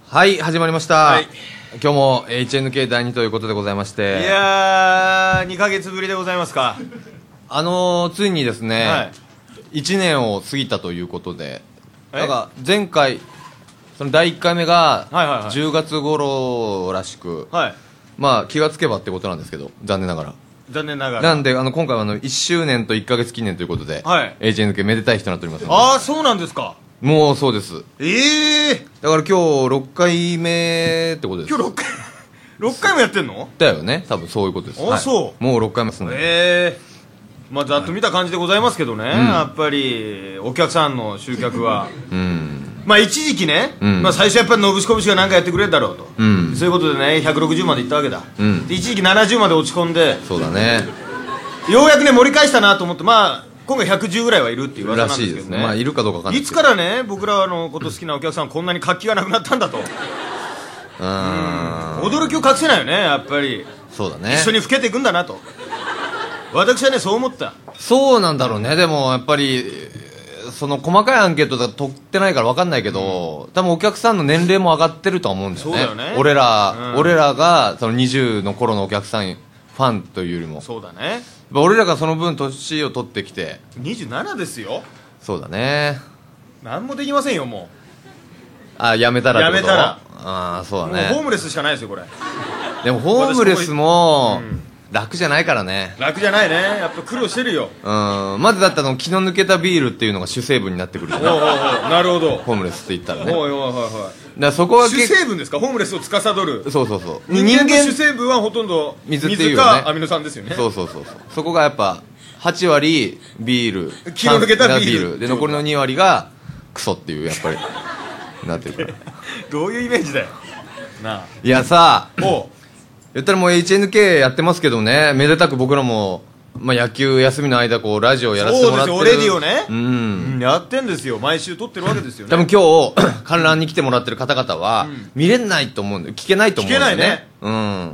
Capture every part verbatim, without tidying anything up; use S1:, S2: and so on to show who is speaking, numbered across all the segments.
S1: はい、始まりました、
S2: はい、
S1: 今日も エイチエヌケー だいにということでございまして、
S2: いやーにかげつぶりでございますか。
S1: あのー、ついにですね、
S2: はい、
S1: いちねんを過ぎたということで、なんか前回そのだいいっかいめがじゅうがつ頃らしく、
S2: はい、
S1: まあ気がつけばってことなんですけど、残念ながら
S2: 残念ながら
S1: なんで、あの今回はあのいっしゅうねんといっかげつ記念ということで、はい、エイチエヌケー めでたい日となっておりますので。
S2: ああ、そうなんですか。
S1: もうそうです。
S2: ええー、
S1: だから今日ろっかいめってことです。
S2: 今日ろっかいろっかいもやってんの
S1: だよね、多分そういうことです。
S2: あ、はい、そう
S1: もうろっかいめですね。
S2: ええー、まあざっと見た感じでございますけどね、うん、やっぱりお客さんの集客はうんまあ一時期ね、うん、まあ最初やっぱりのぶしこぶしが何かやってくれるだろうと、うん、そういうことでねひゃくろくじゅうまでいったわけだ、うん、で一時期ななじゅうまで落ち込んで、
S1: そうだね、
S2: ようやくね盛り返したなと思って、まあ今回ひゃくじゅうぐらいはいるっていう噂なんですけどね、
S1: まあいるかどうかわかんない
S2: いつからね僕らのこと好きなお客さんこんなに活気がなくなったんだと、うん、驚きを隠せないよね、やっぱり。
S1: そうだね、
S2: 一緒に老けていくんだなと私はねそう思った。
S1: そうなんだろうね。でもやっぱりその細かいアンケートだと取ってないから分かんないけど、うん、多分お客さんの年齢も上がってるとは思うんだよね。
S2: そうだよね、
S1: 俺ら、
S2: うん、
S1: 俺らがそのにじゅうの頃のお客さんファンというよりも、
S2: そうだね、
S1: 俺らがその分年を取ってきて
S2: にじゅうななですよ。
S1: そうだね、
S2: 何もできませんよも
S1: う。あ、やめたらってこと。
S2: やめたら、
S1: ああそうだね、
S2: もうホームレスしかないですよこれ。
S1: でもホームレスも、うん、楽じゃないからね。
S2: 楽じゃないね、やっぱ苦労してるよ。
S1: うん、まずだったの気の抜けたビールっていうのが主成分になってくる。おうおうおう、
S2: なるほど、
S1: ホームレスって言ったらね。
S2: おいおいおいおい、だ
S1: からそこは
S2: 主成分ですか、ホームレスを司る。
S1: そうそうそう、
S2: 人間の主成分はほとんど
S1: 水っていうよね、
S2: 水かアミノ酸ですよね。
S1: そうそうそうそう、そこがやっぱはちわりビール、
S2: 気の抜けたビール
S1: で残りのにわりがクソっていうやっぱりなってるから
S2: どういうイメージだよなあ。
S1: いやさ、
S2: おう
S1: 言ったらもう エイチエヌケー やってますけどね、めでたく僕らも、まあ、野球休みの間こうラジオやらせてもらってる。
S2: そうですよ、レディオね、
S1: うん、
S2: うん、やってんですよ、毎週撮ってるわけですよね。
S1: 多分今日観覧に来てもらってる方々は、うん、見れないと思うんで、聞けないと思うんだよね。聞けないね、うん、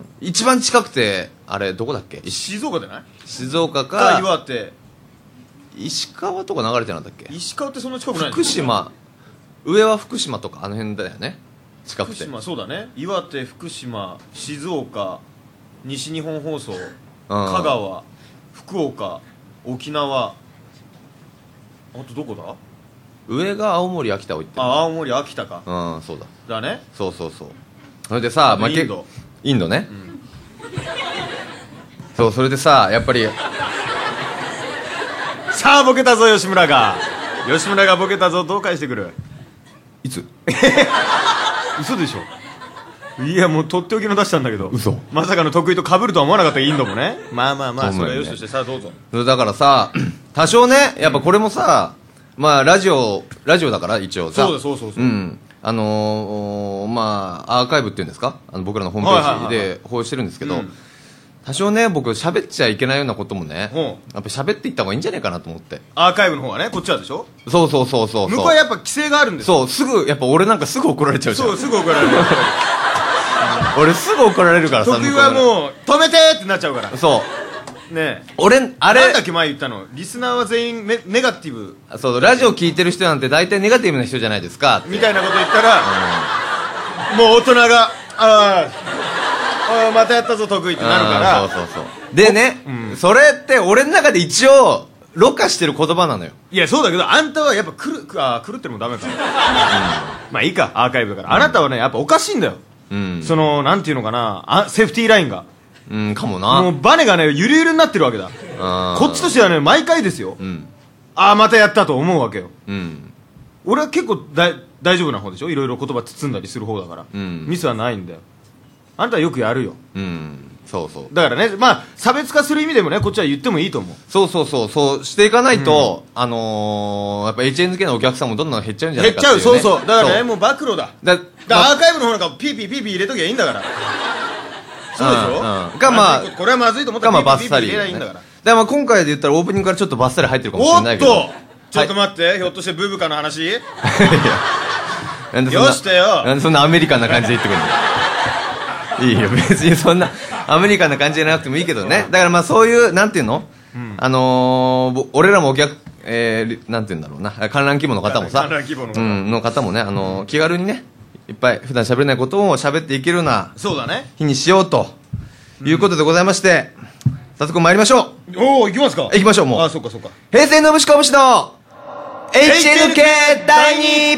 S1: 一番近くてあれどこだっけ、
S2: 静岡じゃない、
S1: 静岡か
S2: 岩手、
S1: 石川とか流れてなかったっけ。
S2: 石川ってそんな近くない、
S1: 福島、上は福島とかあの辺だよね、近くて。
S2: 福島、そうだね、岩手、福島、静岡、西日本放送、うん、香川、福岡、沖縄、あとどこだ、
S1: 上が青森、秋田を言ってる。
S2: あ、青森、秋田か、
S1: うん、そうだ
S2: だね、
S1: そうそうそう。それでさ、まあ、
S2: インド
S1: インドね、
S2: うん、
S1: そう、それでさ、やっぱり
S2: さあボケたぞ吉村が吉村がボケたぞ、どう返してくる。
S1: いつ
S2: 嘘でしょ。いやもうとっておきの出したんだけど、
S1: 嘘、
S2: まさかの得意と被るとは思わなかったインドもね。まあまあまあ、それはよしとして、さあどうぞ。
S1: だからさ、多少ね、やっぱこれもさ、まあラジオラジオだから一応さ、
S2: そうだそうそうそう、
S1: うん、あのー、まあアーカイブっていうんですか、あの僕らのホームページで放映してるんですけど、多少ね僕喋っちゃいけないようなこともね、うん、やっぱ喋っていった方がいいんじゃないかなと思って。
S2: アーカイブの方はね、こっちはでしょ。
S1: そうそうそうそう、
S2: 向こうはやっぱ規制があるんですよ。
S1: そう、すぐやっぱ俺なんかすぐ怒られちゃうじゃん。
S2: そう、すぐ怒られる
S1: 俺すぐ怒られるからさ、
S2: 得意はもう止めてってなっちゃうから。そうねえ、俺あれなんだっけ前言ったの、リスナーは全員ネガティブ。
S1: そう、ラジオ聞いてる人なんて大体ネガティブな人じゃないですか
S2: みたいなこと言ったら、うん、もう大人がああまたやったぞ得意ってなるから。
S1: そうそうそう。でね、うん、それって俺の中で一応ろ過してる言葉なのよ。
S2: いやそうだけど、あんたはやっぱくるあ狂ってるのもダメか、うん、まあいいか、アーカイブだから、うん、あなたはねやっぱおかしいんだよ、うん、そのなんていうのかな、あセーフティーラインが、
S1: うんかもな、
S2: もうバネがねゆるゆるになってるわけだ。こっちとしてはね毎回ですよ、うん、ああまたやったと思うわけよ、うん、俺は結構だ大丈夫な方でしょ、いろいろ言葉包んだりする方だから、うん、ミスはないんだよ。あんたはよくやるよ、うん、そうそう。だからね、まあ差別化する意味でもね、こっちは言ってもいいと思う。
S1: そうそうそう、そうしていかないと、うん、あのー、やっぱ エイチエヌケー のお客さんもどんどん減っちゃうんじゃないかっていう、ね、
S2: 減っちゃう、そうそう。だからね、もう暴露だ。だ、だま、アーカイブの方なんかピーピーピーピー入れときゃいいんだから。そうでしょ。うんうん、
S1: がまあ
S2: これはまずいと思ったらピーピーピーピー入れりゃいいんだから。
S1: だからまあ今回で言ったらオープニングからちょっとバッサリ入ってるかもしれないけど。
S2: おっと、ちょっと待って、はい、ひょっとしてブーブカの話？
S1: なんでそんな、よしてよ。なんでそんなアメリカンな感じで言ってくるの？いいよ、別にそんなアメリカンな感じじゃなくてもいいけどね。だからまあそういうなんていうの、うん、あのー、俺らもお客、えー、なんていうんだろうな、観覧規模の方もさ、
S2: 観覧規模の方、
S1: うん、の方もね、あのー、気軽にねいっぱい普段喋れないことを喋っていけるような
S2: そうだね
S1: 日にしようということでございまして、うん、早速参りましょう。
S2: おお、行きますか。
S1: 行きましょう。もう
S2: あ、そうかそうか。
S1: 平成のぶしこぶしの エイチエヌケー だいに。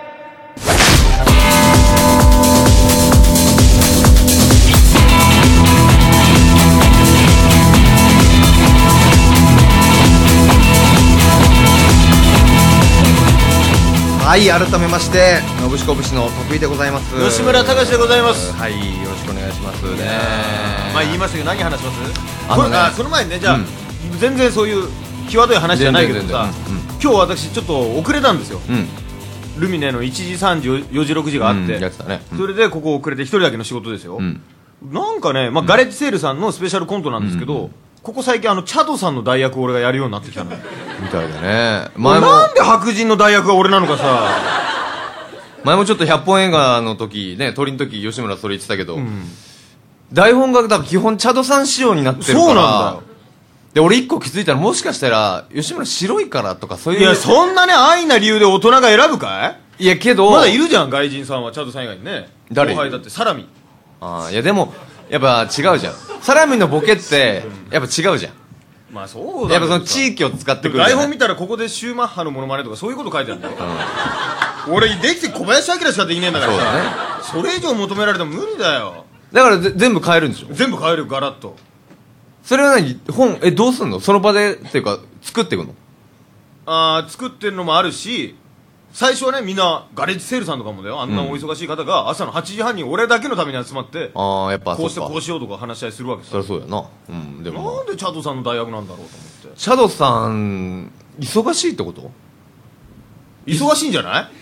S1: はい、改めましてのぶしこぶしの得意でございます
S2: 吉村隆でございます。
S1: はい、よろしくお願いしますね。
S2: まあ言いましたけど、何話します？
S1: あのね、
S2: あ、その前にね、じゃあ、うん、全然そういう際どい話じゃないけどさ、うん、今日私ちょっと遅れたんですよ、うん、ルミネのいちじさんじよじろくじがあって、うん、やってたね、うん、それでここ遅れて一人だけの仕事ですよ、うん、なんかね、まあ、ガレッジセールさんのスペシャルコントなんですけど、うん、ここ最近あのチャドさんの代役を俺がやるようになってきたの
S1: みたいだね。
S2: 前もなんで白人の代役が俺なのかさ
S1: 前もちょっとひゃっぽん映画の時ね、撮りの時吉村それ言ってたけど、うん、台本がだから基本チャドさん仕様になってるから。そうなんだよ。で俺一個気づいたら、もしかしたら吉村白いからとかそういう。
S2: いや、そんなね安易な理由で大人が選ぶか
S1: い？いやけど
S2: まだいるじゃん外人さんは。チャドさん以外にね。
S1: 誰？
S2: 後輩だってサラミ。
S1: ああ、いやでもやっぱ違うじゃん。サラミのボケってやっぱ違うじゃん。
S2: まあそうだ。
S1: やっぱその地域を使ってくる。
S2: 台本見たらここでシューマッハのモノマネとかそういうこと書いてあるんだよ、うん、俺できて小林明しかできねえんだからさ。そうだね。それ以上求められても無理だよ。
S1: だから全部変えるんでしょ。
S2: 全部変える、ガラッと。
S1: それは何、本えどうすんの？その場でっていうか作っていくの？
S2: ああ、作ってるのもあるし、最初はねみんなガレージセールさんとかもだよ、あんなお忙しい方が朝のはちじはんに俺だけのために集まって、うん、ああやっぱこうしてこうしようとか話し合いするわけさ。
S1: そりゃそうやな、うん、でも
S2: なんでチャドさんの大学なんだろうと思って。
S1: チャドさん忙しいってこと？
S2: 忙しいんじゃない？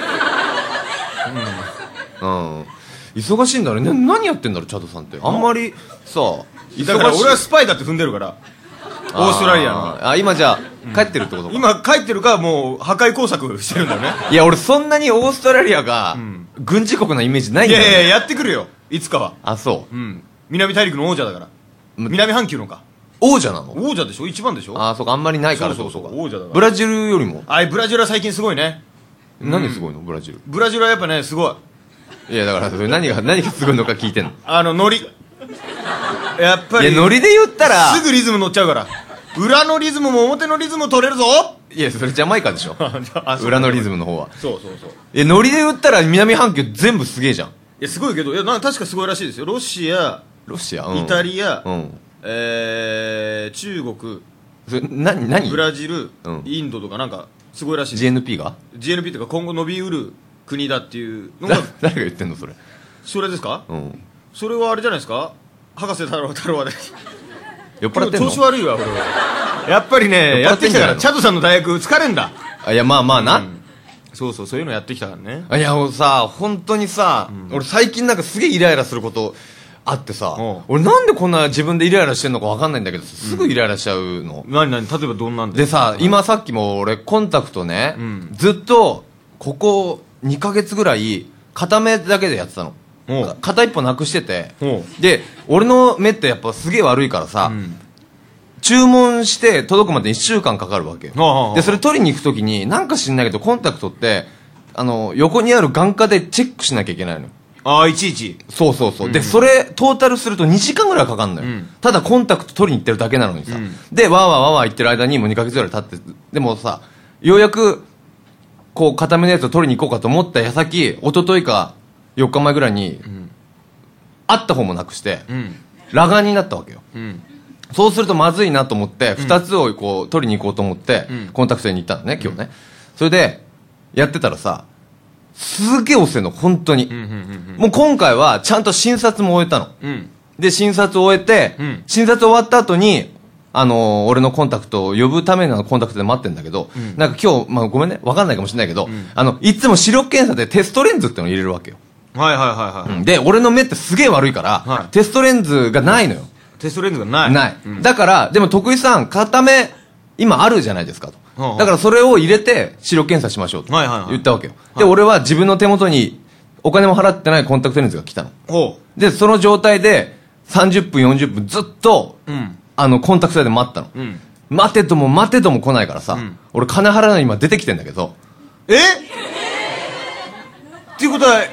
S1: うん、うん、忙しいんだね。な何やってんだろうチャドさんって。あんまりさ、
S2: だから俺はスパイだって踏んでるから、オーストラリアの。
S1: あ、今じゃあ、うん、帰ってるってことか。
S2: 今帰ってるか、もう破壊工作してるんだね。
S1: いや俺そんなにオーストラリアが軍事国なイメージないんだよ、ね、
S2: いやいややってくるよいつかは。
S1: あ、そう、
S2: うん、南大陸の王者だから。南半球のか。
S1: 王者なの？
S2: 王者でしょ、一番でしょ。
S1: あ、そうか、あんまりないから。
S2: そうそうそう、王者だから。
S1: ブラジルよりも。
S2: あい、ブラジルは最近すごいね。
S1: 何すごいの、うん、ブラジル。
S2: ブラジルはやっぱねすご
S1: い。いやだからそれ何が何がすごいのか聞いてんの。
S2: あのノリ、やっぱり。
S1: いやノリで言ったら
S2: すぐリズム乗っちゃうから。裏のリズムも表のリズム取れるぞ。
S1: いやそれジャマイカでしょ裏のリズムの方は。
S2: そうそうそう。
S1: いやノリで言ったら南半球全部すげえじゃん。い
S2: やすごいけど、いやな確かすごいらしいですよ。ロシア、
S1: ロシア、うん、
S2: イタリア、うん、えー、中国、
S1: それ何何
S2: ブラジル、うん、インドとかなんかすごいらしいです。
S1: ジーエヌピー が
S2: ジーエヌピー とか今後伸びうる国だっていうのが
S1: 誰が言ってんのそれ。
S2: それですか、
S1: うん、
S2: それはあれじゃないですか、博士太郎太郎はで
S1: 酔っ払ってんの？
S2: 調子悪いわ俺は。やっぱりねやってきたから。チャドさんの大学疲れんだ。
S1: あ、いやまあまあな、うん、
S2: そうそう、そういうのやってきたからね。
S1: いやさ本当にさ、うん、俺最近なんかすげえイライラすることあってさ、俺なんでこんな自分でイライラしてんのか分かんないんだけど、すぐイライラしちゃうの。
S2: うん、何何、例えばどんなんで。
S1: でさ、今さっきも俺コンタクトね、うん、ずっとここにかげつぐらい片目だけでやってたの。片一歩なくしてて、で俺の目ってやっぱすげえ悪いからさ、うん、注文して届くまでいっしゅうかんかかるわけよ。でそれ取りに行く時になんか知んないけどコンタクトってあの横にある眼科でチェックしなきゃいけないのよ。
S2: ああ、いちいち。
S1: そうそうそう、うん、でそれトータルするとにじかんぐらいかかんのよ、うん、ただコンタクト取りに行ってるだけなのにさ、うん、でわーわーわーわー言ってる間にもうにかげつぐらい経って、でもさようやくこう片目のやつを取りに行こうかと思った矢先、一昨日かよっかまえぐらいに、うん、会った方もなくして、うん、裸眼になったわけよ、うん、そうするとまずいなと思ってふたつをこう取りに行こうと思って、うん、コンタクトに行ったのね今日ね、うん、それでやってたらさすげえ遅いの本当に、うんうんうんうん、もう今回はちゃんと診察も終えたの、うん、で診察を終えて、うん、診察終わった後にあのー、俺のコンタクトを呼ぶためのコンタクトで待ってんだけど、うん、なんか今日、まあ、ごめんね分かんないかもしれないけど、うん、あのいつも視力検査でテストレンズってのを入れるわけよ。
S2: はいはいはいはい、うん、
S1: で俺の目ってすげえ悪いから、はい、テストレンズがないのよ。
S2: テストレンズがない
S1: ない、うん、だからでも徳井さん片目今あるじゃないですかと、はあはあ、だからそれを入れて視力検査しましょうと言ったわけよ、はいはいはい、で俺は自分の手元にお金も払ってないコンタクトレンズが来たの。でその状態でさんじゅっぷんよんじゅっぷんずっと、うん、あのコンタクトで待ったの、うん、待てとも待てとも来ないからさ、うん、俺金払わない今出てきてんだけど。
S2: えっていうことは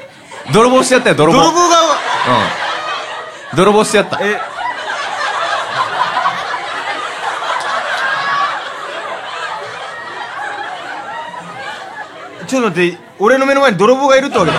S1: 泥棒してやったよ、泥棒。
S2: 泥棒が、
S1: うん。泥棒してやった。
S2: え、ちょっと待って、俺の目の前に泥棒がいるってわけだ。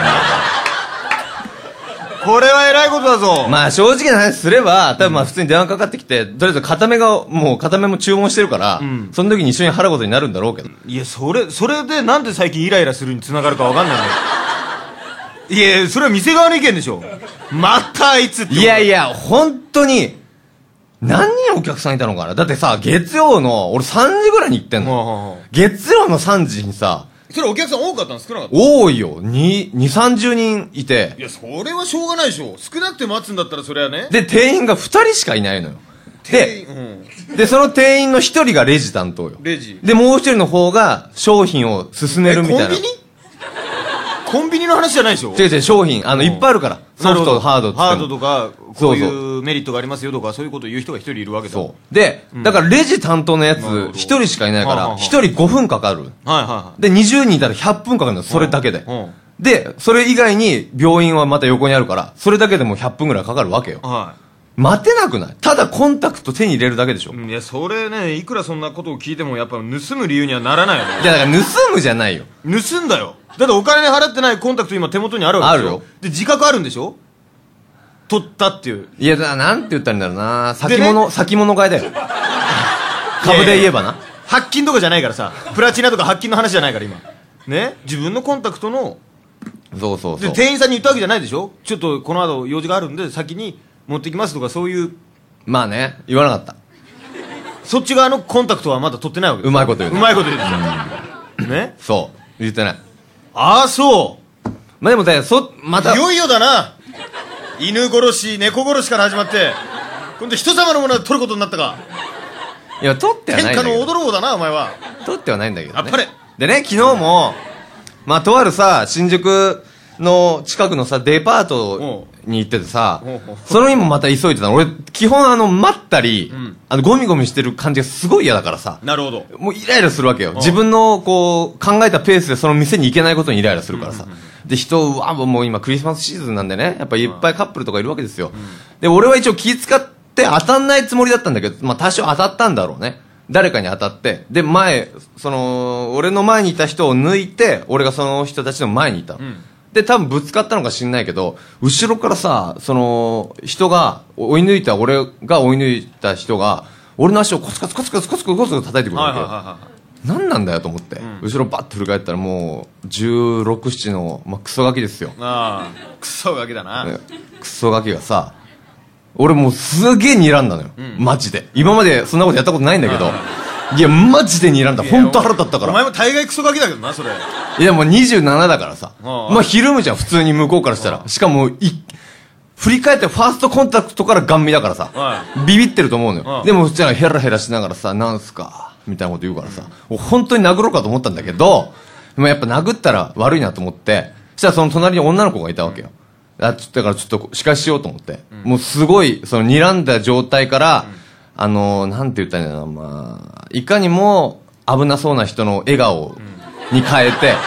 S2: これは偉いことだぞ。
S1: まあ正直な話すれば、多分まあ普通に電話かかってきて、とりあえず片目が、もう片目も注文してるから、うん、その時に一緒に払うことになるんだろうけど。
S2: いや、それ、それでなんで最近イライラするに繋がるかわかんないんだよ。いや、それは店側の意見でしょ。またあいつって。
S1: いやいや、本当に、何人お客さんいたのかな。だってさ、月曜の、俺さんじぐらいに行ってんの。月曜のさんじにさ、
S2: それお客さん多かったの少なかった？
S1: 多いよ。に、に、さんじゅうにんいて。
S2: いや、それはしょうがないでしょ。少なくて待つんだったらそれはね。
S1: で、店員がふたりしかいないのよ。で、うん、で、その店員のひとりがレジ担当よ。
S2: レジ。
S1: で、もうひとりの方が商品を進めるみたいな。
S2: コンビニコンビニの話じゃないでしょ。
S1: 違う違う、商品、あの、いっぱいあるから。ソフト、ハードって。
S2: ハードとか、こういうメリットがありますよとか、そういうことを言う人が一人いるわけだ。
S1: そう。で、だからレジ担当のやつ、一人しかいないから、一人ごふんかかる。はい
S2: はいはい。
S1: で、にじゅうにんいたらひゃっぷんかかるの、それだけで。で、それ以外に病院はまた横にあるから、それだけでもひゃっぷんぐらいかかるわけよ。はい。待てなくない？ただコンタクト手に入れるだけでしょ。
S2: いや、それね、いくらそんなことを聞いてもやっぱ盗む理由にはならないよね。
S1: いや、だから盗むじゃないよ。
S2: 盗んだよ。だってお金払ってないコンタクト今手元にあるわけでしょ。あるよ。で、自覚あるんでしょ？取ったっていう。
S1: いや、だからなんて言ったらいいんだろうな。先物、ね、先物買いだよ。株で言えばな。
S2: 白金とかじゃないからさ。プラチナとか白金の話じゃないから今。ね？自分のコンタクトの。
S1: そうそうそう。
S2: で、店員さんに言ったわけじゃないでしょ？ちょっとこの後用事があるんで先に持ってきますとかそういう。
S1: まあね、言わなかった。
S2: そっち側のコンタクトはまだ取ってないわけです。
S1: うまいこと言う、
S2: ね。うまいこと言うでしょ。ね？
S1: そう。言ってない。
S2: ああ、そう。
S1: まあでもね、そ、また。
S2: いよいよだな。犬殺し、猫殺しから始まって、今度人様のものを取ることになったか。
S1: いや、取ってはないんだけど。
S2: 天下の踊ろうだな、お前は。
S1: 取ってはないんだけど、ね。
S2: あっぱれ。
S1: でね、昨日も、まあ、とあるさ、新宿の近くのさ、デパートに行っててさ、その日もまた急いでたの。俺、基本あの、待ったり、うん、あの、ゴミゴミしてる感じがすごい嫌だからさ。
S2: なるほど。
S1: もうイライラするわけよ。自分の、こう、考えたペースでその店に行けないことにイライラするからさ。うんうんうん、で、人は、もう今クリスマスシーズンなんでね、やっぱいっぱいカップルとかいるわけですよ。うん、で、俺は一応気使って当たんないつもりだったんだけど、まあ、多少当たったんだろうね。誰かに当たって、で、前、その、俺の前にいた人を抜いて、俺がその人たちの前にいた。うん、で、多分ぶつかったのか知んないけど、後ろからさ、その、人が、追い抜いた、俺が追い抜いた人が、俺の足をコツコツコツコツコツコツコツ叩いてくるわけよ。何なんだよと思って、うん、後ろバッと振り返ったらもう、じゅうろく、ななの、まあ、クソガキですよ。
S2: ああ、クソガキだな。
S1: ね、クソガキがさ、俺もうすげえ睨んだのよ、うん、マジで。今までそんなことやったことないんだけど、いやマジで睨んだ。本当腹立ったから。
S2: お前も大概クソガキだけどな、それ。
S1: いやもうにじゅうななだからさ、まあひるむじゃん普通に向こうからしたら。しかもい振り返ってファーストコンタクトからガン見だからさ、ビビってると思うのよ。でもじゃあヘラヘラしながらさ、なんすかみたいなこと言うからさ、うん、本当に殴ろうかと思ったんだけど、まあ、やっぱ殴ったら悪いなと思って、そしたらその隣に女の子がいたわけよ。だからちょっと仕返ししようと思って、うん、もうすごいその睨んだ状態から、うん、あのなんて言ったらいいんだろうな、まあいかにも危なそうな人の笑顔に変えて、うん、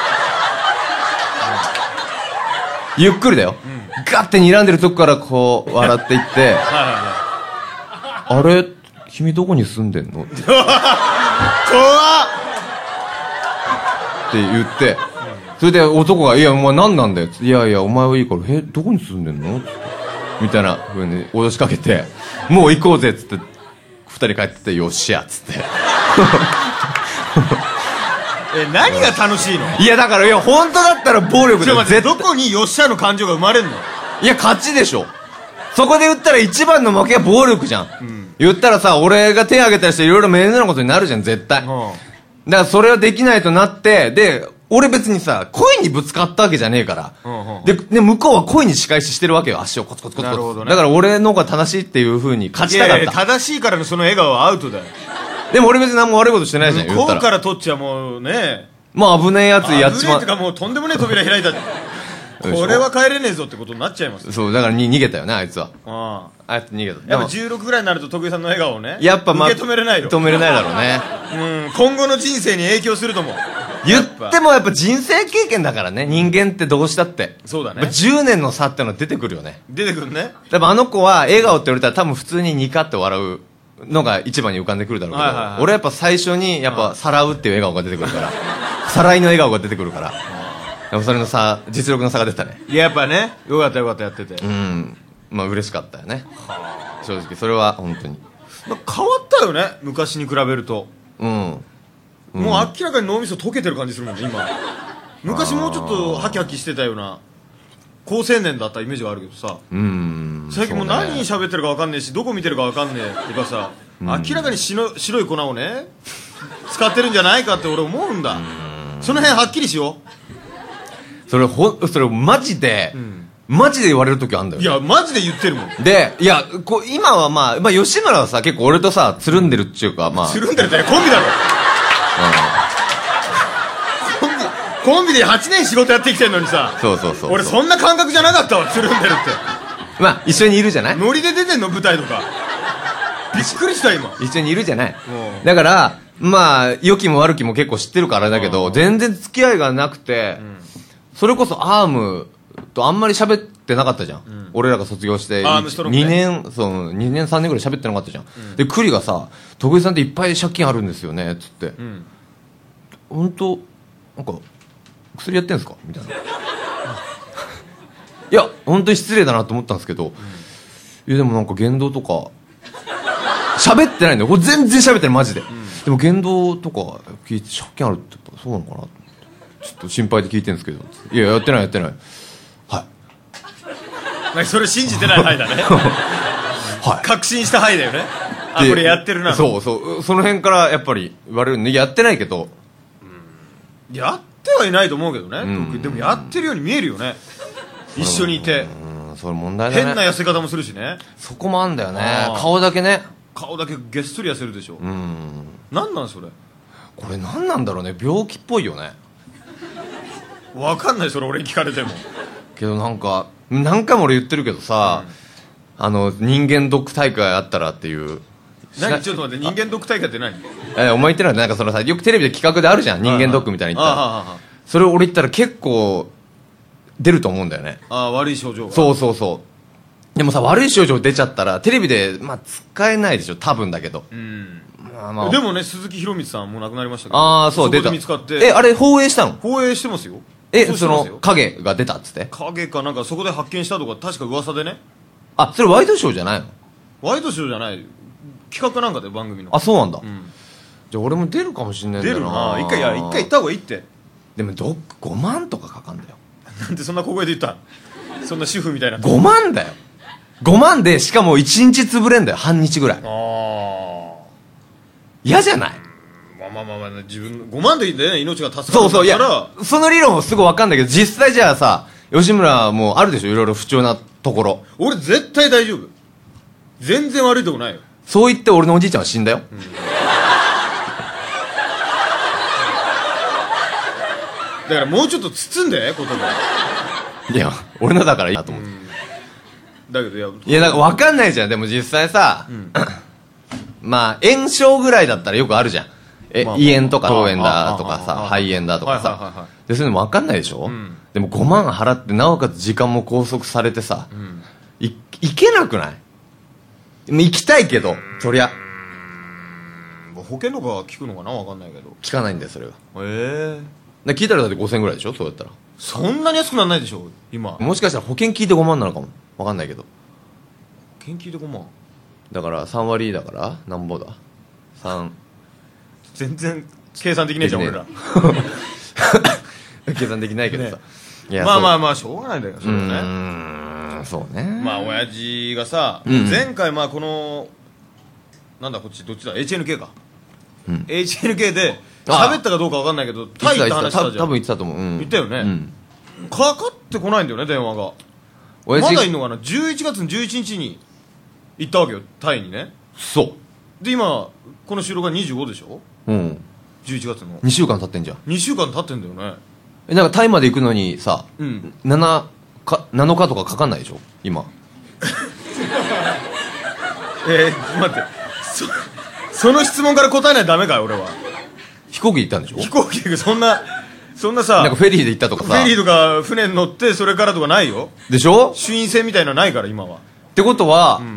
S1: ゆっくりだよ、うん、ガッて睨んでるとこからこう笑っていってあれ君どこに住んでんのって怖っって言って、それで男が、いや、お前何なんだよ。いやいや、お前はいいから、え、どこに住んでんのみたいな風に脅しかけて、もう行こうぜっつって、二人帰ってて、よっしゃっつって。
S2: え、何が楽しいの？
S1: いや、だから、いや、本当だったら暴力で。
S2: ちょ、待って、どこによっしゃの感情が生まれんの？
S1: いや、勝ちでしょ。そこで言ったら一番の負けは暴力じゃん。うん、言ったらさ、俺が手挙げたりしていろいろ面倒なことになるじゃん、絶対。うん、だからそれはできないとなって、で、俺別にさ、恋にぶつかったわけじゃねえから。うんうん、で、で、向こうは恋に仕返ししてるわけよ。足をコツコツコツコツ。なるほどね。だから俺の方が正しいっていう風に勝ちたかった。いやいや、
S2: 正しいからのその笑顔はアウトだよ。
S1: でも俺別に何も悪いことしてないじゃん、
S2: 向こうから取っちゃもうね。
S1: まあ危ねえやつやっちまう。危ねえ
S2: ってかもうとんでもねえ扉開いた。これは帰れねえぞってことになっちゃいます。
S1: そう、だからに逃げたよね、あいつは。ああ。あいつ逃げた。
S2: やっぱじゅうろくぐらいになると徳井さんの笑顔をね。
S1: やっぱまあ。
S2: 受け止めれないよ。
S1: 止めれないだろうね。
S2: うん、今後の人生に影響すると思う。
S1: 言ってもやっぱ人生経験だからね、人間ってどうしたって。
S2: そうだね。
S1: じゅうねんの差ってのは出てくるよね。
S2: 出てくるね。
S1: 多分あの子は笑顔って言われたら多分普通にニカって笑うのが一番に浮かんでくるだろうけど、はいはいはい、俺はやっぱ最初にやっぱさらうっていう笑顔が出てくるから、さらいの笑顔が出てくるから、でもそれの差、実力の差が出たね。
S2: いややっぱね、よかったよかったやってて。
S1: うん。まあ嬉しかったよね。正直それは本当に。
S2: 変わったよね、昔に比べると。うん。うん、もう明らかに脳みそ溶けてる感じするもんね、今。昔もうちょっとハキハキしてたような高青年だったイメージがあるけどさ、うん、最近もう何喋ってるか分かんねえし、どこ見てるか分かんねえとかさ、うん、明らかに白い粉をね使ってるんじゃないかって俺思うんだ。うん、その辺はっきりしよ
S1: う。それほそれマジで、うん、マジで言われる時あるんだよ、ね、
S2: いやマジで言ってるもん。
S1: でいやこう今はまあ、まあ、吉村はさ結構俺とさつるんでるっちゅうか、まあ
S2: つるんでるってコンビだろ。コンビではちねん仕事やってきてんのにさ、
S1: そうそうそう、
S2: 俺そんな感覚じゃなかったわ、つるんでるって。
S1: まあ一緒にいるじゃない、
S2: ノリで出てんの舞台とか。びっくりした今。
S1: 一緒にいるじゃない。だからまあ良きも悪きも結構知ってるからだけど、全然付き合いがなくて、うん、それこそアームとあんまり喋ってなかったじゃん、うん、俺らが卒業してにねん、そう、にねんさんねんぐらい喋ってなかったじゃん、うん、で栗がさ「徳井さんっていっぱい借金あるんですよね」っつって、うん、本当なんか薬やってんすかみたいな。いや本当に失礼だなと思ったんですけど、うん、いやでもなんか言動とか喋ってないんだよ、これ全然喋ってないマジで、うん、でも言動とか聞いて借金あるって言ったらそうなのかなと思ってちょっと心配で聞いてるんですけど、いややってないやってない、はい
S2: それ信じてない範囲だね。はい、確信した範囲だよね。あこれやってるな。
S1: そうそうその辺からやっぱり言われるんで、やってないけど、
S2: うん、やってはいないと思うけどね、うん、でもやってるように見えるよね、一緒にいて。
S1: うん、それ問題だね。
S2: 変な痩せ方もするしね。
S1: そこもあんだよね。顔だけね、
S2: 顔だけげっそり痩せるでしょ。うん、なんなんそれ。
S1: これなんなんだろうね、病気っぽいよね。
S2: わかんない、それ俺に聞かれても。
S1: けどなんか何回も俺言ってるけどさ、うん、あの人間ドック大会あったらっていう。
S2: 何、ちょっと待って、人間ドック大会って何？
S1: えお前言ってない？なんかそのさ、よくテレビで企画であるじゃん、人間ドックみたいに言ったら。それ俺言ったら結構出ると思うんだよね。
S2: ああ、悪い症状が。
S1: そうそうそう。でもさ、悪い症状出ちゃったらテレビでまあ使えないでしょ、多分だけど。うん。
S2: まあまあ、でもね、鈴木宏光さんもう亡くなりましたけど。
S1: ああ、そう、出た。
S2: 見つかって。
S1: え、あれ放映したの？
S2: 放映してますよ。
S1: え、その影が出たっつって？
S2: 影かなんかそこで発見したとか確か噂でね。
S1: あ、それワイドショーじゃないの？
S2: ワイドショーじゃない、企画なんかで番組の。
S1: あ、そうなんだ、うん、じゃあ俺も出るかもしんないんだよな。
S2: 出るな。一回、いや、一回行った方がいいって。
S1: でもドックごまんとかかかんだよ。
S2: なんでそんな小声で言ったん？そんな主婦みたいな。
S1: ごまんだよ。ごまんでしかもいちにち潰れんだよ、半日ぐらい。ああ嫌じゃない？
S2: まあまあまあまあ、自分ごまんでいいんだよね、命が助かるから。
S1: そうそう、いやその理論もすぐ分かんないけど、実際じゃあさ、吉村もあるでしょ、いろいろ不調なところ。
S2: 俺絶対大丈夫。全然悪いとこないよ。
S1: そう言って俺のおじいちゃんは死んだよ、うん、
S2: だからもうちょっと包んで言葉。
S1: いや俺のだからいいなと思って、うん、
S2: だけどいや
S1: いやなんか分かんないじゃん。でも実際さ、うん、まあ炎症ぐらいだったらよくあるじゃん。え、まあ、胃炎とか腸炎だとかさ、肺炎だとかさ、でそういうのも分かんないでしょ、うん、でもごまん払ってなおかつ時間も拘束されてさ、うん、い行けなくない？行きたいけど、そりゃ
S2: 保険とか聞くのかな、分かんないけど。
S1: 聞かないんだよそれは。
S2: へえ。
S1: 聞いたらだってごせんえんぐらいでしょ、そうやったら。
S2: そんなに安くならないでしょ今。
S1: もしかしたら保険聞いてごまんなのかも分かんないけど。
S2: 保険聞いてごまん
S1: だからさんわりだからなんぼださん
S2: 全然計算できねえじゃん俺ら。
S1: 計算できないけどさ、ね、
S2: いやまあまあまあしょうがないんだよそれはね。う
S1: ーんそうね。
S2: まあ親父がさ、うん、前回まあこのなんだこっちどっちだ エイチエヌケー か、うん、エイチエヌケー で喋ったかどうか分かんないけどタイって話したじゃん。
S1: 多分言ってたと思う、うん、
S2: 言ったよね、うん、かかってこないんだよね電話が。まだいんのかな。じゅういちがつのじゅういちにちに行ったわけよタイにね。
S1: そう
S2: で今この収録がにじゅうごでしょ。うん、じゅういちがつの
S1: にしゅうかん経ってんじゃん。
S2: にしゅうかん経ってんだよね。
S1: えなんかタイまで行くのにさ、うん、ななかなのかとかかかんないでしょ今。
S2: えー、待って そ, その質問から答えないとダメかい俺は。
S1: 飛行機行ったんでしょ。
S2: 飛行機そんなそんなさ、
S1: なんかフェリーで行ったとかさ、
S2: フェリーとか船に乗ってそれからとかないよ。
S1: でしょ。
S2: 衆院選みたいなのないから今は。
S1: ってことは、うん、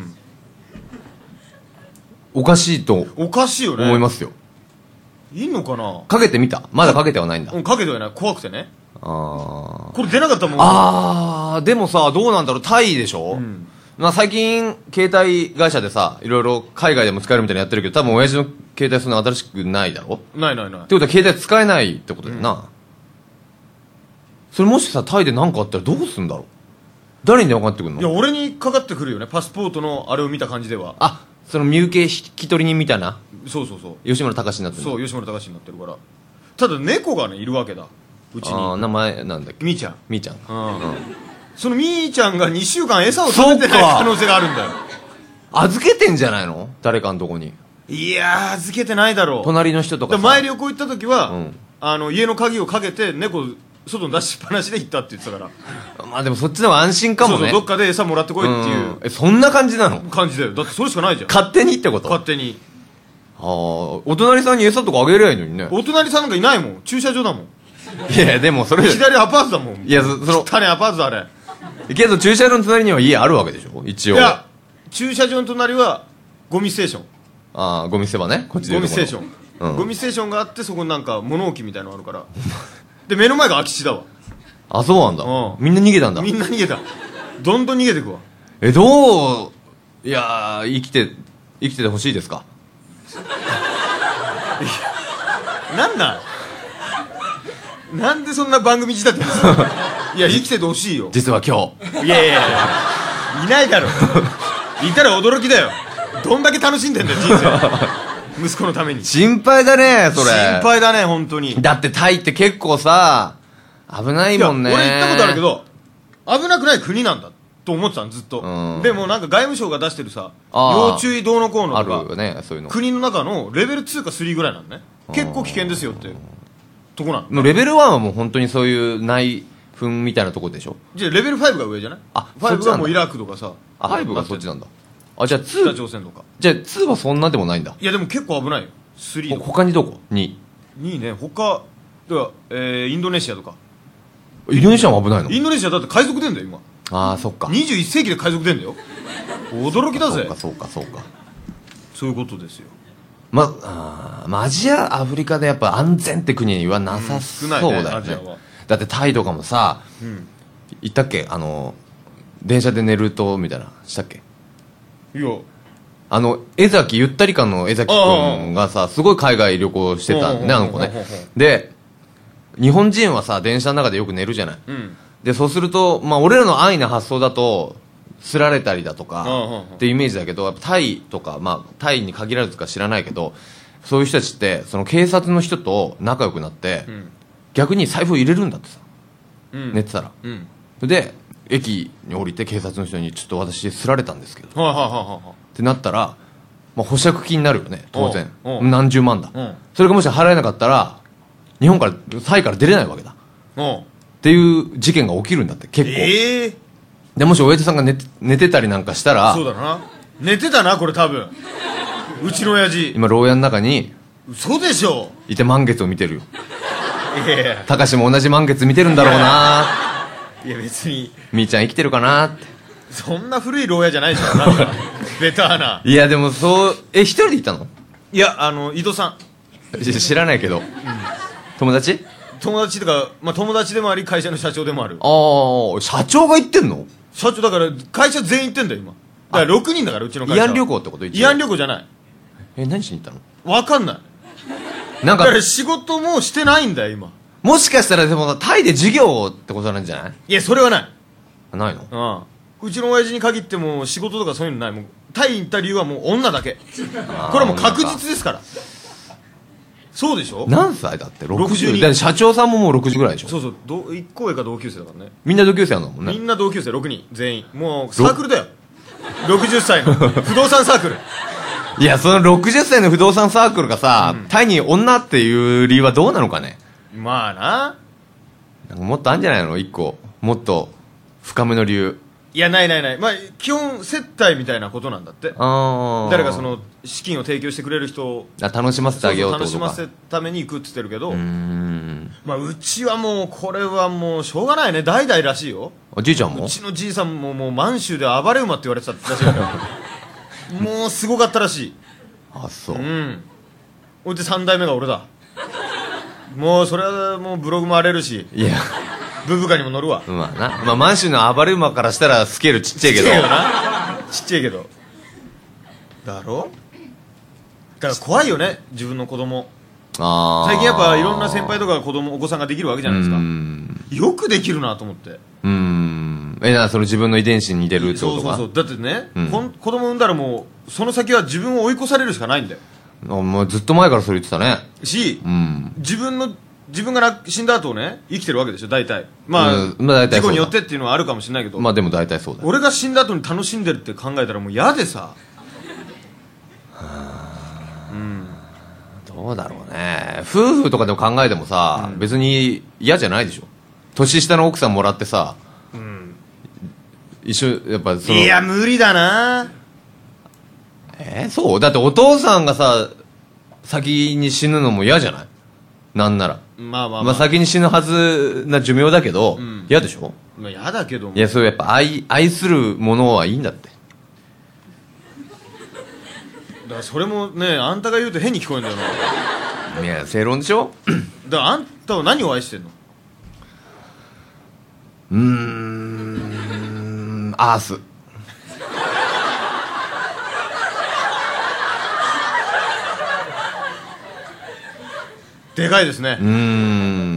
S1: おかしいと
S2: おかしいよね、
S1: 思いますよ。
S2: いいのかな。
S1: かけてみた。まだかけてはないんだ。
S2: うん、かけてはない。怖くてね。
S1: ああ、
S2: これ出なかったもん。
S1: ああ、でもさ、どうなんだろう。タイでしょ、うん、まあ最近携帯会社でさ、いろいろ海外でも使えるみたいなのやってるけど、多分親父の携帯そんな新しくないだろ。
S2: ないないない。
S1: ってことは携帯使えないってことだよな、うん、それもしさタイで何かあったらどうすんだろう。誰に電話かかってくるの。
S2: いや俺にかかってくるよね。パスポートのあれを見た感じでは。
S1: あ、その身請け引き取り人みたいな。
S2: そうそうそう。
S1: 吉村隆になってる。
S2: そう、吉村隆になってるから。ただ猫がねいるわけだ、うちに。
S1: ああ、名前なんだっけ。
S2: みーちゃん。
S1: みーちゃん、うん、
S2: うん、そのみーちゃんがにしゅうかん餌を食べてない可能性があるんだよ。
S1: 預けてんじゃないの、誰かのとこに。
S2: いやー、預けてないだろう。
S1: 隣の人とかさ。
S2: 前旅行行った時は、うん、あの家の鍵をかけて猫外に出しっぱなしで行ったって言ってたから。
S1: まあでもそっちの方が安心かもね。
S2: そうそう、どっかで餌もらってこいっていう、うん、
S1: え、そんな感じなの。
S2: 感じだよ。だってそれしかないじゃん。
S1: 勝手にってこと。
S2: 勝手に。
S1: ああ、お隣さんに餌とかあげりゃいいのにね。
S2: お隣さんなんかいないもん。駐車場だもん。
S1: いやでもそれ
S2: 左アパートだもん。
S1: いや、その
S2: 汚ねアパートだあれ。
S1: けど駐車場の隣には家あるわけでしょ一応。
S2: いや、駐車場の隣はゴミステーション。
S1: ああ、ゴミ捨て場ね。こっちで
S2: ゴミステーション、うん、ゴミステーションがあって、そこになんか物置みたいなのあるからで目の前が空き地だわ。
S1: あ、そうなんだ、うん、みんな逃げたんだ。
S2: みんな逃げた。どんどん逃げてくわ。
S1: え、どう。いやー、生きて生きててほしいですか。
S2: なんなんなんでそんな番組仕立てですか。いや、生きててほしいよ。
S1: 実は今
S2: 日。いやいやいや、いないだろ。いたら驚きだよ。どんだけ楽しんでんだよ、人生。息子のために。
S1: 心配だね、それ。
S2: 心配だね、本当に。
S1: だってタイって結構さ、危ないもんね。
S2: 俺行ったことあるけど、危なくない国なんだと思ってたの、ずっと。うん、でもなんか外務省が出してるさ、要注意どうのこうのとか、
S1: あるよね、そういうの。
S2: 国の中のレベルツーかスリーぐらいなのね。結構危険ですよってとこなの。
S1: レベルワンはもう本当にそういう内紛みたいなとこでしょ。
S2: じゃあレベルファイブが上じゃない。あ、ファイブがもうイラクとかさ。
S1: あ、ファイブがそっちなんだ。あ、じゃあツー、
S2: 北朝鮮とか。
S1: じゃあツーはそんなでもないんだ。
S2: いやでも結構危ないよ。スリー。
S1: 他にどこ？に。
S2: にね、他では、えー、インドネシアとか。
S1: インドネシアも危ないの？
S2: インドネシアだって海賊出んだよ今。
S1: ああ、そっか。
S2: にじゅういっせいきで海賊出んだよ。驚きだぜ。
S1: そうかそうかそうか。
S2: そういうことですよ。
S1: まあ、まあ、アジア、アフリカでやっぱ安全って国はなさそうだよね。うん、ね、アジアは。だってタイとかもさ、うん、行ったっけ、あの電車で寝るとみたいなしたっけ。
S2: いや、
S1: あの江崎ゆったり感の江崎君がさ、すごい海外旅行してたんだね、あの子ね。で日本人はさ電車の中でよく寝るじゃない、うん、でそうすると、まあ、俺らの安易な発想だとすられたりだとかっていうイメージだけど、やっぱタイとか、まあ、タイに限らずか知らないけど、そういう人たちってその警察の人と仲良くなって、うん、逆に財布を入れるんだってさ、うん、寝てたら、うん、で駅に降りて警察の人にちょっと私すられたんですけど、はあはあはあ、ってなったら、まあ、保釈金になるよね当然。何十万だ、うん、それがもし払えなかったら日本からタイから出れないわけだっていう事件が起きるんだって結構。えー、でもし親父さんが 寝て、寝てたりなんかしたら。
S2: そうだな、寝てたなこれ多分。うちの親父
S1: 今牢屋の中に
S2: 嘘でしょ
S1: いて満月を見てるよ。いやいや、高志も同じ満月見てるんだろうな。
S2: いや別に
S1: みーちゃん生きてるかなって。
S2: そんな古い牢屋じゃないでしょなんかベターな。
S1: いやでもそう、え、一人で行ったの？
S2: いや、あの井戸さ
S1: ん知らないけど、うん、友達
S2: 友達とか、まあ、友達でもあり会社の社長でもある。
S1: ああ、社長が行ってんの？
S2: 社長だから会社全員行ってんだよ今。だからろくにんだからうちの会社。
S1: 慰安旅行ってこと？
S2: 慰安旅行じゃない。
S1: え、何しに行ったの？
S2: わかんない。なんかだから仕事もしてないんだよ今。
S1: もしかしたらでもタイで授業ってことなんじゃない？
S2: いやそれはない。
S1: ないの？
S2: ああ、うちの親父に限っても仕事とかそういうのない。もうタイに行った理由はもう女だけ。これはもう確実ですから。そうでしょ？
S1: 何歳だってろくじゅう。だって社長さんももうろくじゅうぐらいでしょ？
S2: そうそう、ど一個上か同級生だからね。
S1: みんな同級生なんだもんね。
S2: みんな同級生ろくにん全員。もうサークルだよ。ろくじゅっさいの不動産サークル。
S1: いや、そのろくじゅっさいの不動産サークルがさ、うん、タイに女っていう理由はどうなのかね。
S2: まあな、
S1: なんかもっとあるんじゃないの？一個もっと深めの理由。
S2: いや、ないないない。まあ、基本、接待みたいなことなんだって。あ誰がその、資金を提供してくれる人を。
S1: あ、楽しませてあげようってことか。
S2: 楽しませるために行くって言ってるけど、うーん。まあ、うちはもう、これはもう、しょうがないね。代々らしいよ。
S1: あ、じいちゃんも
S2: うちのじいさんももう、満州で暴れ馬って言われてたらしいから。もう、すごかったらしい。
S1: あ、そう。う
S2: ん。うち三代目が俺だ。もう、それはもう、ブログも荒れるし。
S1: いや。
S2: ブブカにも乗るわ。
S1: まあな。まあ満州の暴れ馬からしたらスケールちっちゃいけど。
S2: ちっちゃいけどな。ちっちゃいけど。だろ？だから怖いよね、自分の子供。あ最近やっぱいろんな先輩とか子供、お子さんができるわけじゃないですか。よくできるなと思って。うー
S1: ん。え、な、その自分の遺伝子に似てるってことか？
S2: そうそうそう。だってね、うん、こ子供産んだらもう、その先は自分を追い越されるしかないんだよ。
S1: あ、もうずっと前からそれ言ってたね。
S2: し、うん、自分の、自分が死んだ後ね、生きてるわけでしょ、大体。まあ、うん、まあ、大体事故によってっていうのはあるかもしれないけど。
S1: まあでも大体そうだ。
S2: 俺が死んだ後に楽しんでるって考えたらもう嫌でさ。
S1: はぁ。うん。どうだろうね。夫婦とかでも考えてもさ、うん、別に嫌じゃないでしょ。年下の奥さんもらってさ、うん。一緒、やっぱその。
S2: いや、無理だな。
S1: えー、そうだってお父さんがさ、先に死ぬのも嫌じゃない？なんなら。まあまあまあ。まあ先に死ぬはずな寿命だけど、嫌、うん、でしょ？
S2: まあ嫌だけども。
S1: いや、それやっぱ愛、愛するものはいいんだって。
S2: だからそれもね、あんたが言うと変に聞こえるんだよ
S1: な。いや、正論でしょ？
S2: だからあんたは何を愛してんの？
S1: うーん、アース。
S2: でかいですね。うーん。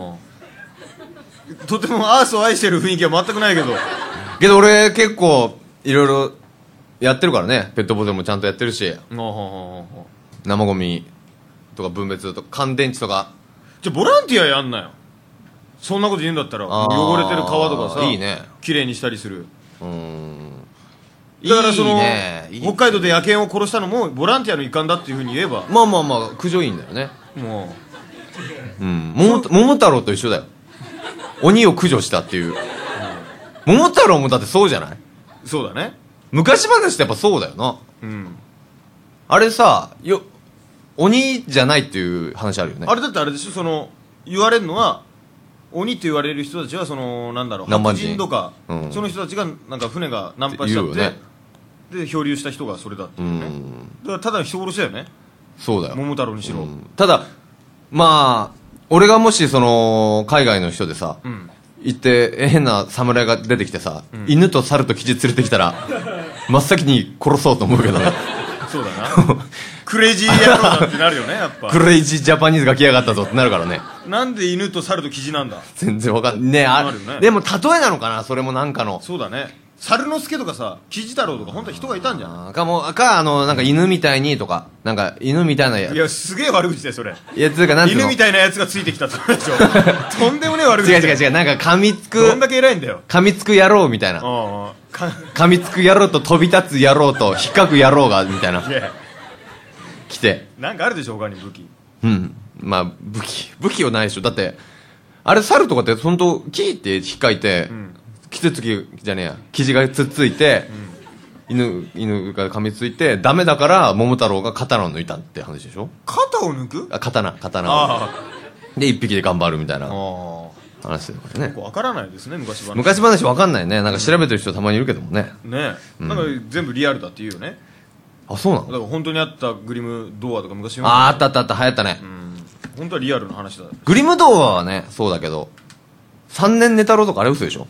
S2: とてもアースを愛してる雰囲気は全くないけど。
S1: けど俺結構いろいろやってるからね。ペットボトルもちゃんとやってるし。生ゴミとか分別とか乾電池とか。
S2: じゃあボランティアやんなよ。そんなこと言うんだったら汚れてる川とかさ、いいね。綺麗にしたりする。うーん。だからそのいいね、いいね、北海道で野犬を殺したのもボランティアの一環だっていうふうに言えば、
S1: まあまあまあ駆除いいんだよね。もう、うん、桃桃太郎と一緒だよ。鬼を駆除したっていう、うん、桃太郎もだってそうじゃない？
S2: そうだね。
S1: 昔話ってやっぱそうだよな。うん。あれさ、よ鬼じゃないっていう話あるよね。
S2: あれだってあれでしょ、その言われるのは鬼って言われる人たちはそのなんだろう、白人とか、うん、その人たちがなんか船が難破しちゃって、ね、で漂流した人がそれだっていうね。うん、だからただの人殺しだよね。
S1: そうだよ。
S2: 桃太郎にしろ、うん、
S1: ただまあ俺がもしその海外の人でさ、うん、行って変な侍が出てきてさ、うん、犬と猿とキジ連れてきたら真っ先に殺そうと思うけどね。
S2: そうだな。クレイジー野郎だってなるよね、やっぱ。
S1: クレイジージャパニーズが来やがったぞってなるからね。
S2: なんで犬と猿とキジなんだ。
S1: 全然わかんないね。あ、ね、でも例えなのかな、それもなんかの。
S2: そうだね。猿之助とかさ、キジ太郎とか本当は人がいたんじゃん。
S1: かもか、あのなんか犬みたいにとか、なんか犬みたいなやつ。
S2: いや、すげえ悪口だよそれ。
S1: いや、つうかなんていうの、
S2: 犬みたいなやつがついてきたってことでしょ。とんでもねえ悪口。
S1: 違う違う違う、なんか噛みつく、
S2: どんだけ偉いんだよ。
S1: 噛みつく野郎みたいな。噛みつく野郎と飛び立つ野郎と引っかく野郎がみたいな。来て。
S2: なんかあるでしょ他に武器。
S1: うん。まあ武器武器はないでしょ。だってあれ猿とかって本当キーって引っかいて、うん、キツツキじゃねえや、生地がつっついて、うん、犬犬が噛みついてダメだから桃太郎が刀を抜いたって話でしょ。
S2: 肩を抜く？
S1: あ、刀刀を。で一匹で頑張るみたいな話だからね。
S2: 分からないですね昔話。
S1: 昔話分かんないね。なんか調べてる人たまにいるけどもね。
S2: ねえ、うん、なんか全部リアルだって言うよね。
S1: あ、そうなの？
S2: だから本当にあったグリム童話とか昔
S1: 読んだ。ああ、あったあったあった、流行ったね。うん。
S2: 本当はリアルな話だ。
S1: グリム童話はね、そうだけど、さんねん寝太郎とかあれ嘘でしょ？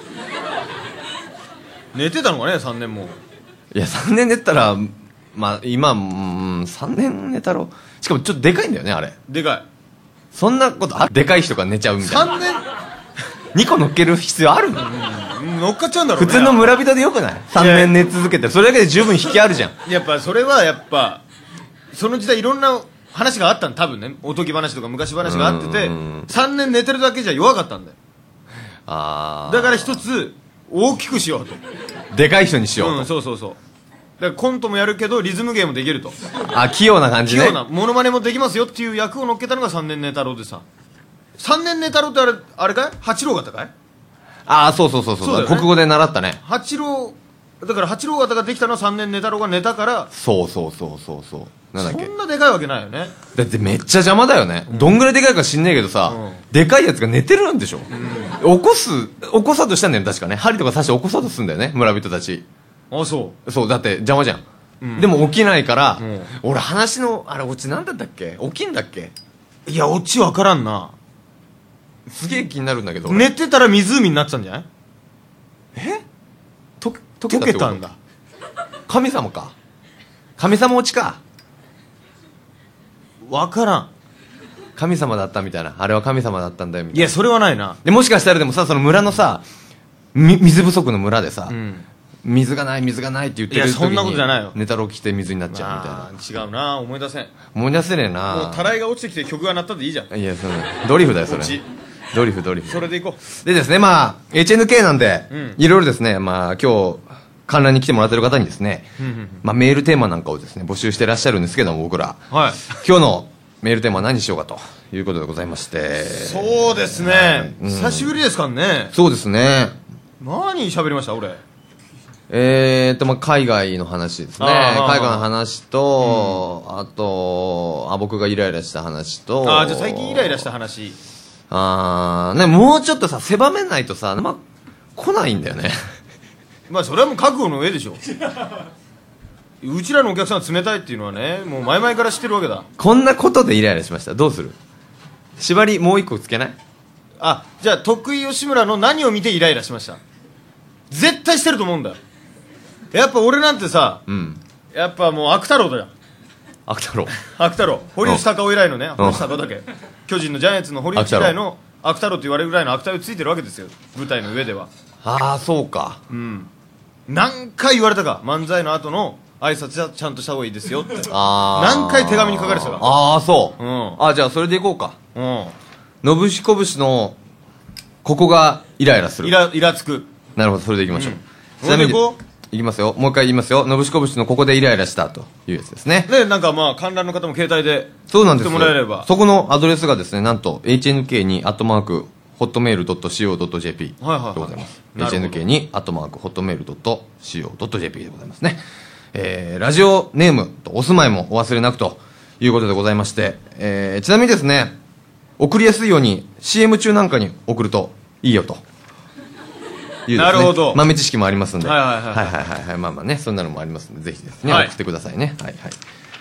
S2: 寝てたのかね、さんねんも。
S1: いや、さんねん寝たら、まあ、今、うん、さんねん寝太郎。しかもちょっとでかいんだよね、あれ。
S2: でかい。
S1: そんなことある？でかい人が寝ちゃうみたいな。
S2: さんねん
S1: にこ乗っける必要あるの？
S2: 乗っかっちゃうんだろうね。
S1: 普通の村人でよくない？ さん 年寝続けてそれだけで十分引きあるじゃん。
S2: やっぱそれはやっぱその時代いろんな話があったの、多分ね。おとぎ話とか昔話があってて、さんねん寝てるだけじゃ弱かったんだよ。あだから一つ大きくしようと。
S1: でかい人にしようと。
S2: うん、そうそうそう。だからコントもやるけどリズム芸もできると。
S1: あ、器用な感じね。
S2: 器用なモノマネもできますよっていう役を乗っけたのがさんねん寝太郎でさ。さんねん寝太郎ってあれあれかい？八郎型かい？
S1: ああ、そうそうそうそう、そうだよね、国語で習ったね。
S2: 八郎だから八郎型ができたのはさんねん寝太郎が寝たから。
S1: そうそうそうそうそう。
S2: なんだっけ、そんなでかいわけないよね。
S1: だってめっちゃ邪魔だよね、うん、どんぐらいでかいか知んねえけどさ、うん、でかいやつが寝てるんでしょ、うん、起こす起こそうとしたんだよ確かね。針とか刺して起こそうとするんだよね、村人たち。
S2: あ、そう
S1: そう、だって邪魔じゃん、うん、でも起きないから、うん、俺話のあれオチなんだったっけ、起きんだっけ。
S2: いやオチわからんな。
S1: すげえ気になるんだけど。
S2: 寝てたら湖になってたんじゃない。
S1: えと
S2: 溶けたんだ。
S1: 神様か、神様落ちか、
S2: 分からん。
S1: 神様だったみたいな、あれは神様だったんだよみたいな。
S2: いやそれはないな。
S1: でもしかしたらでもさ、その村のさ、み水不足の村でさ、うん、水がない水がないって言ってる時に、いやそんなことじゃないよ、寝太郎来て水になっちゃうみたいな、ま
S2: あ、違うな、思い出せん
S1: 思い出せねえな。
S2: もうたらいが落ちてきて曲が鳴ったでいいじゃん。
S1: いやそのドリフだよそれ、ドリフドリフ。
S2: それでいこ
S1: う。でですね、まあ エイチエヌケー なんで、うん、いろいろですね、まあ今日観覧に来てもらってる方にですね、うんうんうん、まあ、メールテーマなんかをですね募集してらっしゃるんですけども、僕ら、はい、今日のメールテーマは何にしようかということでございまして。
S2: そうですね、はい、うん、久しぶりですからね。
S1: そうですね。
S2: 何喋りました俺。
S1: えーっと、まあ、海外の話ですね。海外の話と、うん、あとあ僕がイライラした話と。
S2: あ、じゃあ最近イライラした話。
S1: あーね、もうちょっとさ狭めないとさ、まあ、来ないんだよね。
S2: まあそれはもう覚悟の上でしょ。うちらのお客さんが冷たいっていうのはね、もう前々から知ってるわけだ。
S1: こんなことでイライラしました。どうする？縛りもう一個つけない？
S2: あ、じゃあ徳井吉村の何を見てイライラしました？絶対してると思うんだよ。やっぱ俺なんてさ、うん、やっぱもう悪太郎だよ。
S1: 悪太郎
S2: 悪太郎堀内孝雄以来のね、堀内孝雄だけ巨人のジャイアンツの堀内以来の悪太郎って言われるぐらいの悪態をついてるわけですよ、舞台の上では。
S1: ああそうか。
S2: うん、何回言われたか、漫才の後の挨拶はちゃんとした方がいいですよって。あ何回手紙に書かれてたか。
S1: ああそう、うん、あじゃあそれでいこうか。うん、のぶしこぶしのここがイライラする。
S2: イライラつく。
S1: なるほど、それでいきましょう、うん、ちなみにいきますよ、もう一回言いますよ。のぶしこぶしのここでイライラしたというやつですね。
S2: でなんかまあ観覧の方も携帯で
S1: そうなんです
S2: 送ってもらえれば、
S1: そこのアドレスがですね、なんと エイチエヌケー にアットマークホットメールドットシーオードットジェーピー でございます。 エイチエヌケー にアットマークホットメールドットシーオードットジェーピー でございますね。えー、ラジオネームとお住まいもお忘れなくということでございまして、えー、ちなみにですね、送りやすいように シーエム 中なんかに送るといいよというですね、なるほど、豆知識もありますんで、はいはいはいはいはい、まあまあね、そんなのもありますんで、ぜひですね、はい、送ってくださいね。はいはい。